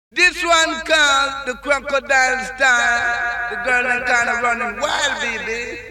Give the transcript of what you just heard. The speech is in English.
This one called the crocodile style. The girl ain't kind of running wild, baby.